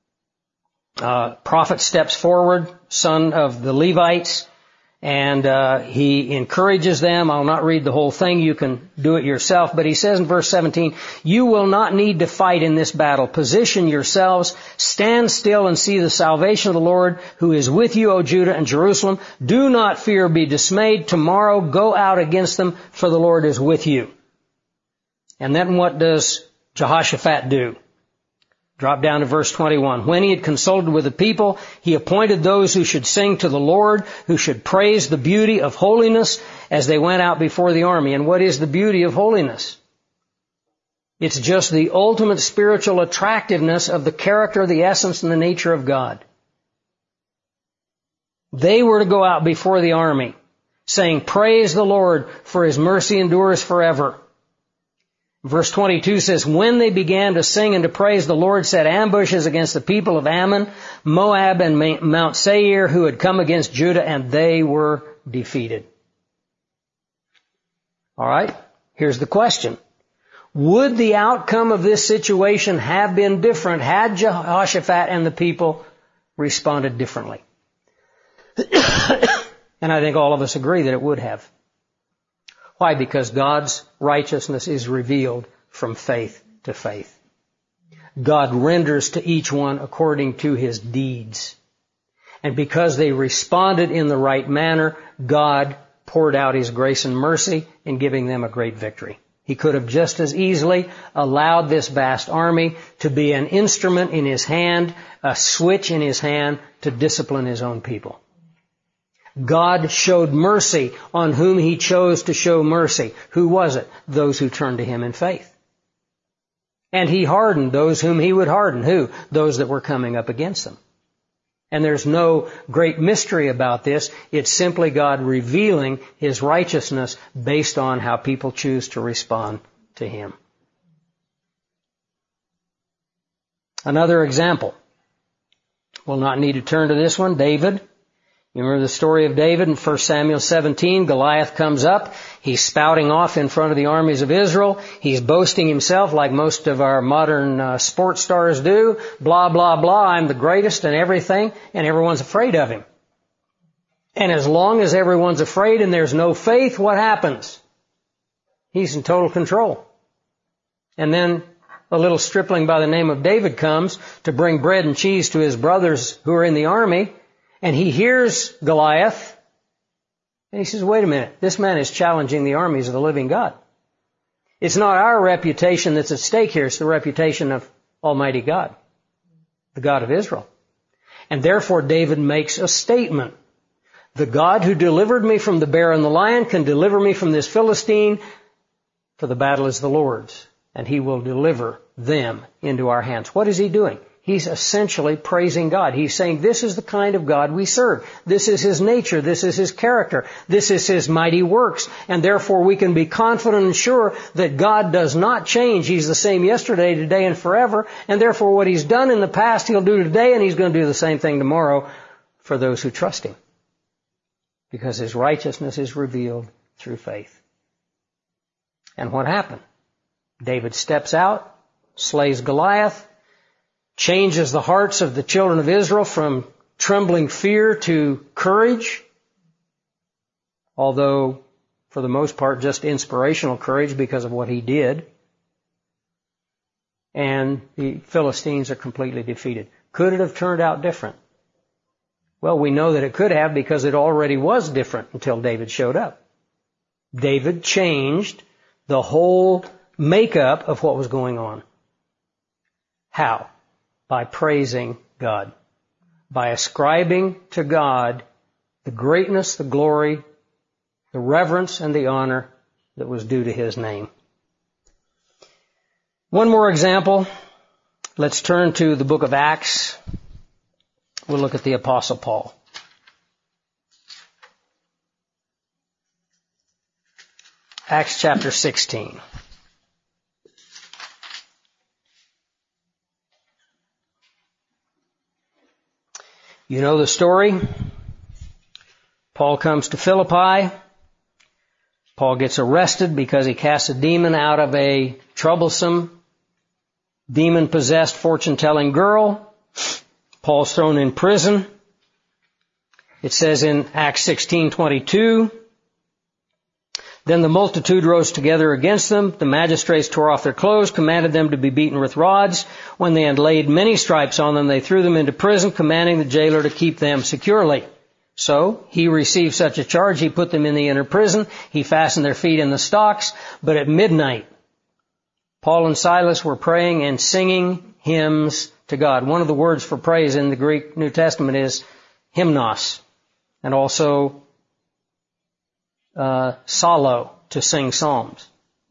Uh, prophet steps forward, son of the Levites, and uh, he encourages them. I'll not read the whole thing. You can do it yourself. But he says in verse seventeen, you will not need to fight in this battle. Position yourselves. Stand still and see the salvation of the Lord who is with you, O Judah and Jerusalem. Do not fear, be dismayed. Tomorrow go out against them, for the Lord is with you. And then what does Jehoshaphat do? Drop down to verse twenty-one. When he had consulted with the people, he appointed those who should sing to the Lord, who should praise the beauty of holiness as they went out before the army. And what is the beauty of holiness? It's just the ultimate spiritual attractiveness of the character, the essence, and the nature of God. They were to go out before the army, saying, praise the Lord, for His mercy endures forever. Verse twenty-two says, when they began to sing and to praise, the Lord set ambushes against the people of Ammon, Moab, and Mount Seir, who had come against Judah, and they were defeated. All right, here's the question. Would the outcome of this situation have been different had Jehoshaphat and the people responded differently? And I think all of us agree that it would have. Why? Because God's righteousness is revealed from faith to faith. God renders to each one according to his deeds. And because they responded in the right manner, God poured out His grace and mercy in giving them a great victory. He could have just as easily allowed this vast army to be an instrument in His hand, a switch in His hand to discipline His own people. God showed mercy on whom He chose to show mercy. Who was it? Those who turned to Him in faith. And He hardened those whom He would harden. Who? Those that were coming up against them. And there's no great mystery about this. It's simply God revealing His righteousness based on how people choose to respond to Him. Another example. We'll not need to turn to this one. David. You remember the story of David in First Samuel seventeen. Goliath comes up. He's spouting off in front of the armies of Israel. He's boasting himself like most of our modern uh, sports stars do. Blah, blah, blah. I'm the greatest and everything. And everyone's afraid of him. And as long as everyone's afraid and there's no faith, what happens? He's in total control. And then a little stripling by the name of David comes to bring bread and cheese to his brothers who are in the army. And he hears Goliath, and he says, wait a minute, this man is challenging the armies of the living God. It's not our reputation that's at stake here, it's the reputation of Almighty God, the God of Israel. And therefore David makes a statement. The God who delivered me from the bear and the lion can deliver me from this Philistine, for the battle is the Lord's, and He will deliver them into our hands. What is he doing? He's essentially praising God. He's saying this is the kind of God we serve. This is His nature. This is His character. This is His mighty works. And therefore we can be confident and sure that God does not change. He's the same yesterday, today, and forever. And therefore what He's done in the past, He'll do today, and He's going to do the same thing tomorrow for those who trust Him. Because His righteousness is revealed through faith. And what happened? David steps out, slays Goliath, changes the hearts of the children of Israel from trembling fear to courage, although for the most part just inspirational courage because of what he did. And the Philistines are completely defeated. Could it have turned out different? Well, we know that it could have because it already was different until David showed up. David changed the whole makeup of what was going on. How? By praising God. By ascribing to God the greatness, the glory, the reverence, and the honor that was due to His name. One more example. Let's turn to the book of Acts. We'll look at the Apostle Paul. Acts chapter sixteen. You know the story. Paul comes to Philippi. Paul gets arrested because he casts a demon out of a troublesome, demon-possessed, fortune-telling girl. Paul's thrown in prison. It says in Acts sixteen twenty-two, then the multitude rose together against them. The magistrates tore off their clothes, commanded them to be beaten with rods. When they had laid many stripes on them, they threw them into prison, commanding the jailer to keep them securely. So he received such a charge. He put them in the inner prison. He fastened their feet in the stocks. But at midnight, Paul and Silas were praying and singing hymns to God. One of the words for praise in the Greek New Testament is hymnos, and also Uh, psallo, to sing psalms.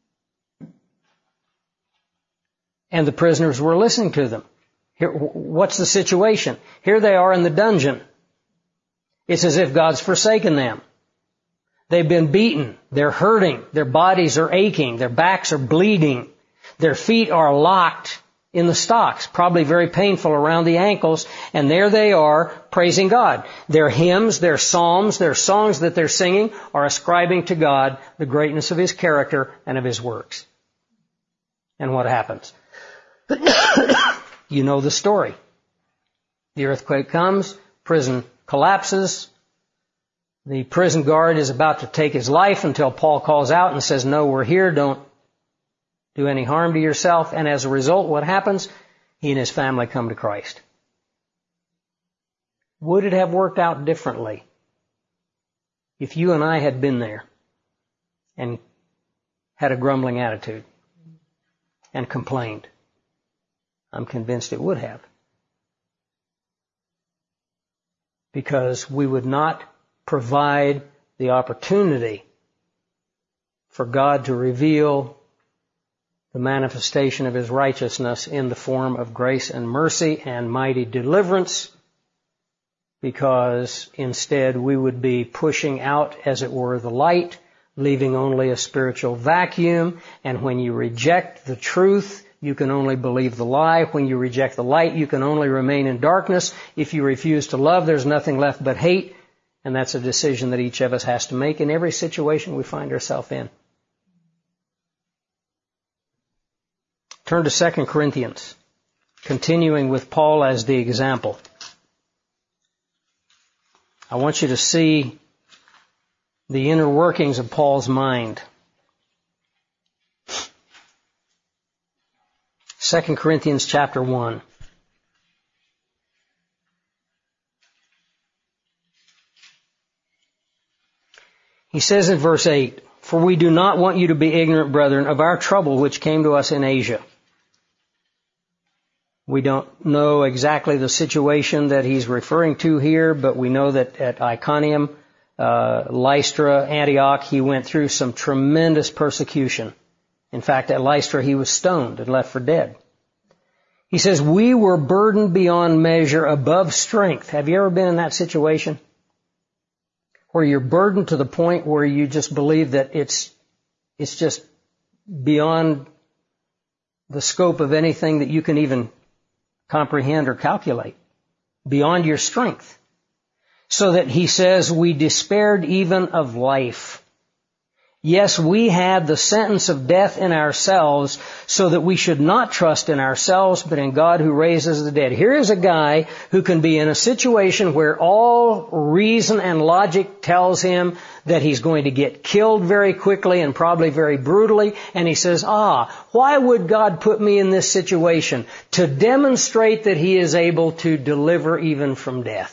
And the prisoners were listening to them. Here, what's the situation? Here they are in the dungeon. It's as if God's forsaken them. They've been beaten. They're hurting. Their bodies are aching. Their backs are bleeding. Their feet are locked in the stocks, probably very painful around the ankles, and there they are praising God. Their hymns, their psalms, their songs that they're singing are ascribing to God the greatness of His character and of His works. And what happens? You know the story. The earthquake comes, prison collapses, the prison guard is about to take his life until Paul calls out and says, no, we're here, don't do any harm to yourself. And as a result, what happens? He and his family come to Christ. Would it have worked out differently if you and I had been there and had a grumbling attitude and complained? I'm convinced it would have. Because we would not provide the opportunity for God to reveal the manifestation of His righteousness in the form of grace and mercy and mighty deliverance because instead we would be pushing out, as it were, the light, leaving only a spiritual vacuum. And when you reject the truth, you can only believe the lie. When you reject the light, you can only remain in darkness. If you refuse to love, there's nothing left but hate. And that's a decision that each of us has to make in every situation we find ourselves in. Turn to Second Corinthians, continuing with Paul as the example. I want you to see the inner workings of Paul's mind. Second Corinthians chapter one. He says in verse eight, "For we do not want you to be ignorant, brethren, of our trouble which came to us in Asia." We don't know exactly the situation that he's referring to here, but we know that at Iconium, uh, Lystra, Antioch, he went through some tremendous persecution. In fact, at Lystra, he was stoned and left for dead. He says, "We were burdened beyond measure, above strength." Have you ever been in that situation? Where you're burdened to the point where you just believe that it's, it's just beyond the scope of anything that you can even comprehend or calculate, beyond your strength. So that he says, "We despaired even of life. Yes, we had the sentence of death in ourselves, so that we should not trust in ourselves, but in God who raises the dead." Here is a guy who can be in a situation where all reason and logic tells him that he's going to get killed very quickly and probably very brutally. And he says, ah, why would God put me in this situation? To demonstrate that he is able to deliver even from death.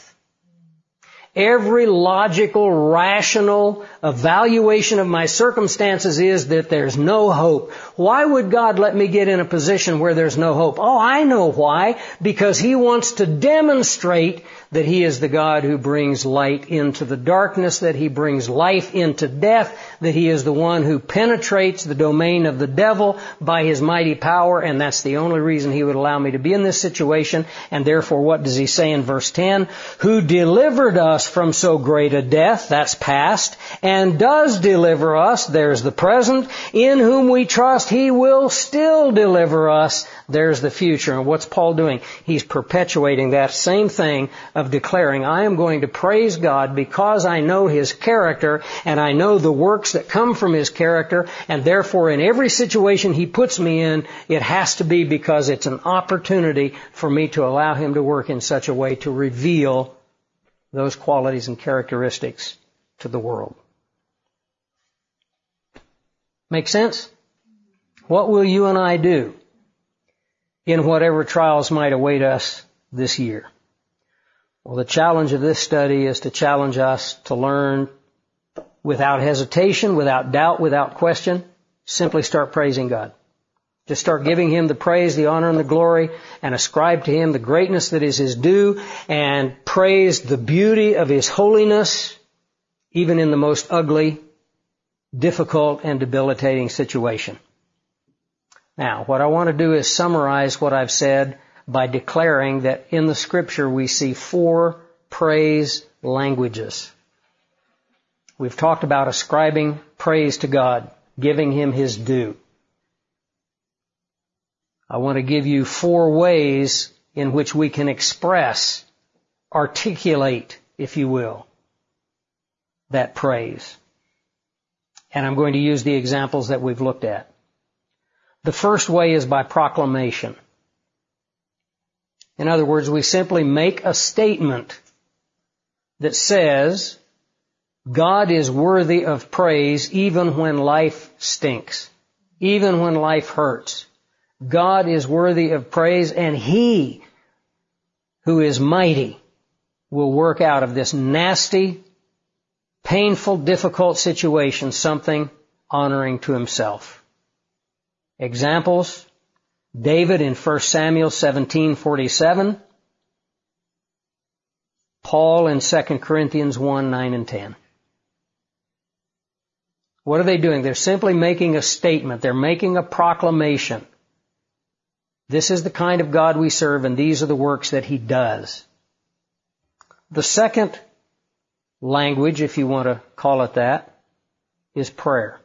Every logical, rational evaluation of my circumstances is that there's no hope. Why would God let me get in a position where there's no hope? Oh, I know why. Because He wants to demonstrate that He is the God who brings light into the darkness, that He brings life into death, that He is the one who penetrates the domain of the devil by His mighty power, and that's the only reason He would allow me to be in this situation. And therefore, what does He say in verse ten? Who delivered us from so great a death, that's past, and does deliver us, there's the present, in whom we trust He will still deliver us, there's the future. And what's Paul doing? He's perpetuating that same thing of declaring, I am going to praise God because I know His character and I know the works that come from His character, and therefore in every situation He puts me in, it has to be because it's an opportunity for me to allow Him to work in such a way to reveal those qualities and characteristics to the world. Make sense? What will you and I do in whatever trials might await us this year? Well, the challenge of this study is to challenge us to learn without hesitation, without doubt, without question. Simply start praising God. Just start giving Him the praise, the honor, and the glory, and ascribe to Him the greatness that is His due, and praise the beauty of His holiness, even in the most ugly, difficult, and debilitating situation. Now, what I want to do is summarize what I've said by declaring that in the Scripture we see four praise languages. We've talked about ascribing praise to God, giving Him His due. I want to give you four ways in which we can express, articulate, if you will, that praise. And I'm going to use the examples that we've looked at. The first way is by proclamation. In other words, we simply make a statement that says, God is worthy of praise even when life stinks, even when life hurts. God is worthy of praise, and He, who is mighty, will work out of this nasty, painful, difficult situation something honoring to Himself. Examples: David in First Samuel seventeen forty-seven, Paul in Second Corinthians one nine and ten. What are they doing? They're simply making a statement. They're making a proclamation. This is the kind of God we serve, and these are the works that He does. The second language, if you want to call it that, is prayer.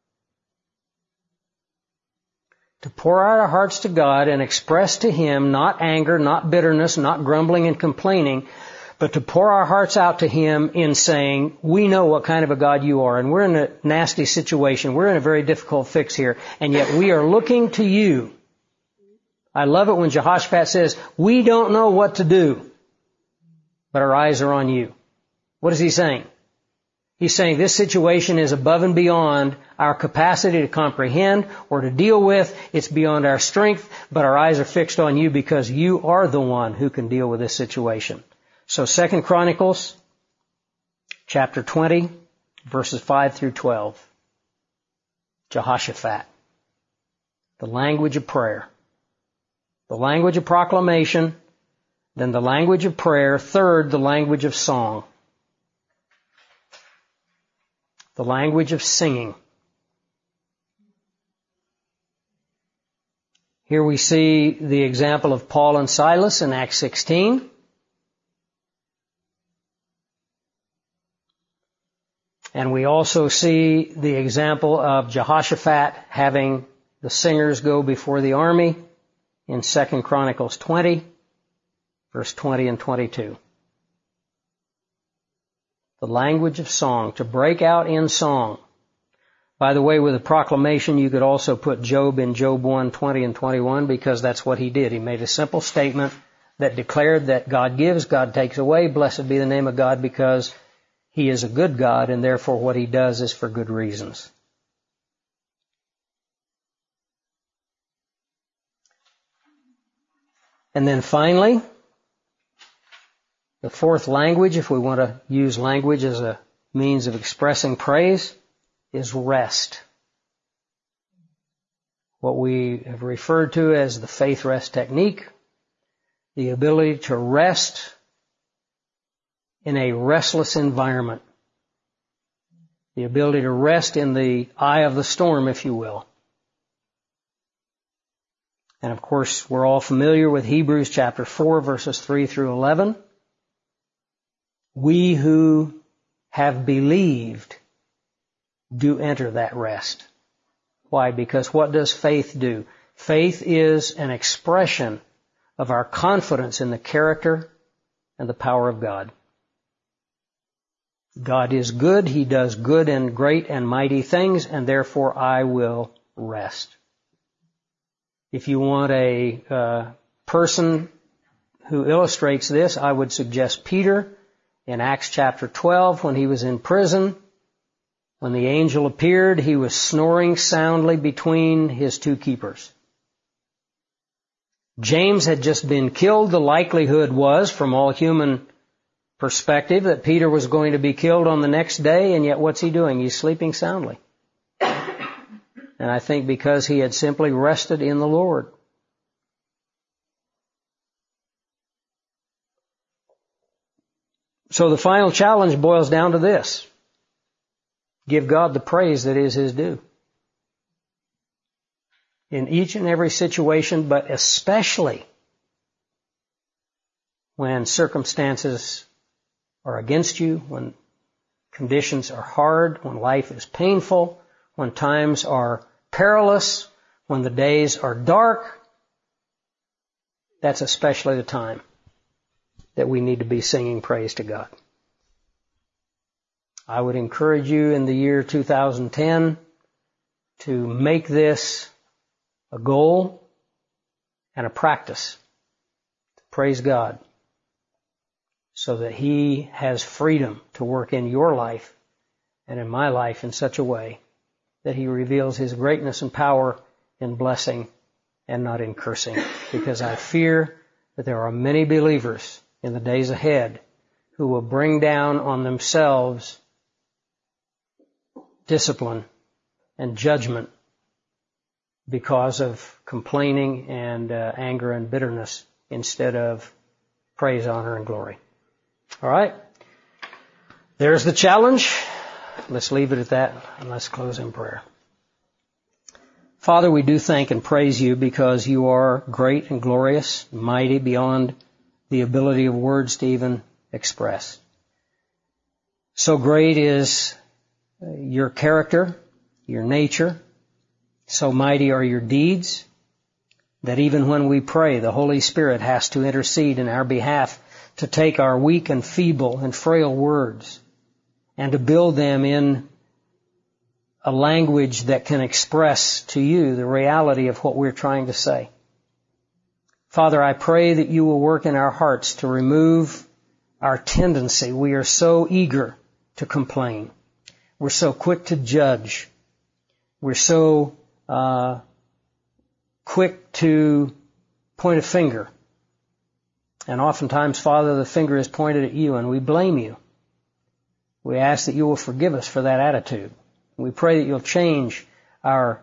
To pour out our hearts to God and express to Him not anger, not bitterness, not grumbling and complaining, but to pour our hearts out to Him in saying, we know what kind of a God you are, and we're in a nasty situation. We're in a very difficult fix here, and yet we are looking to you. I love it when Jehoshaphat says, we don't know what to do, but our eyes are on you. What is he saying? He's saying this situation is above and beyond our capacity to comprehend or to deal with. It's beyond our strength, but our eyes are fixed on you because you are the one who can deal with this situation. So Second Chronicles chapter twenty, verses five through twelve. Jehoshaphat. The language of prayer. The language of proclamation, then the language of prayer. Third, the language of song. The language of singing. Here we see the example of Paul and Silas in Acts sixteen. And we also see the example of Jehoshaphat having the singers go before the army in Second Chronicles twenty, verse twenty and twenty-two. The language of song, to break out in song. By the way, with a proclamation, you could also put Job in Job one, twenty and twenty-one, because that's what he did. He made a simple statement that declared that God gives, God takes away, blessed be the name of God, because He is a good God, and therefore what He does is for good reasons. And then finally, the fourth language, if we want to use language as a means of expressing praise, is rest. What we have referred to as the faith rest technique, the ability to rest in a restless environment, the ability to rest in the eye of the storm, if you will. And of course, we're all familiar with Hebrews chapter four, verses three through eleven. We who have believed do enter that rest. Why? Because what does faith do? Faith is an expression of our confidence in the character and the power of God. God is good. He does good and great and mighty things, and therefore I will rest. If you want a uh, person who illustrates this, I would suggest Peter in Acts chapter twelve, when he was in prison. When the angel appeared, he was snoring soundly between his two keepers. James had just been killed. The likelihood was, from all human perspective, that Peter was going to be killed on the next day, and yet what's he doing? He's sleeping soundly. And I think because he had simply rested in the Lord. So the final challenge boils down to this. Give God the praise that is His due. In each and every situation, but especially when circumstances are against you, when conditions are hard, when life is painful, when times are perilous, when the days are dark, that's especially the time that we need to be singing praise to God. I would encourage you in the year two thousand ten to make this a goal and a practice to praise God so that He has freedom to work in your life and in my life in such a way that He reveals His greatness and power in blessing and not in cursing. Because I fear that there are many believers in the days ahead who will bring down on themselves discipline and judgment because of complaining and uh, anger and bitterness instead of praise, honor, and glory. All right. There's the challenge. Let's leave it at that and let's close in prayer. Father, we do thank and praise You because You are great and glorious, mighty beyond the ability of words to even express. So great is your character, your nature. So mighty are your deeds that even when we pray, the Holy Spirit has to intercede in our behalf to take our weak and feeble and frail words and to build them in a language that can express to you the reality of what we're trying to say. Father, I pray that you will work in our hearts to remove our tendency. We are so eager to complain. We're so quick to judge. We're so uh, quick to point a finger. And oftentimes, Father, the finger is pointed at you and we blame you. We ask that you will forgive us for that attitude. We pray that you'll change our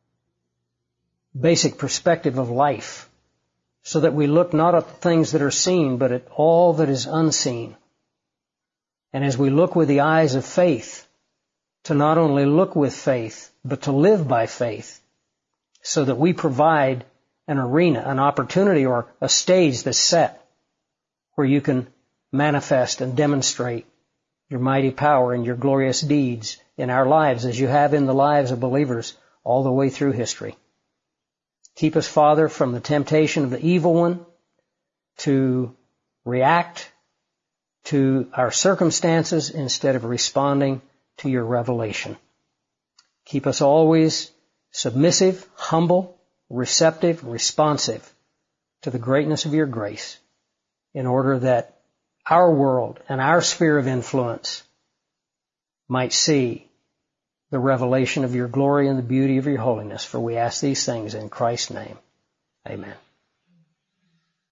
basic perspective of life so that we look not at the things that are seen, but at all that is unseen. And as we look with the eyes of faith, to not only look with faith, but to live by faith, so that we provide an arena, an opportunity, or a stage that's set where you can manifest and demonstrate your mighty power and your glorious deeds in our lives as you have in the lives of believers all the way through history. Keep us, Father, from the temptation of the evil one to react to our circumstances instead of responding to your revelation. Keep us always submissive, humble, receptive, responsive to the greatness of your grace in order that our world and our sphere of influence might see the revelation of your glory and the beauty of your holiness. For we ask these things in Christ's name. Amen.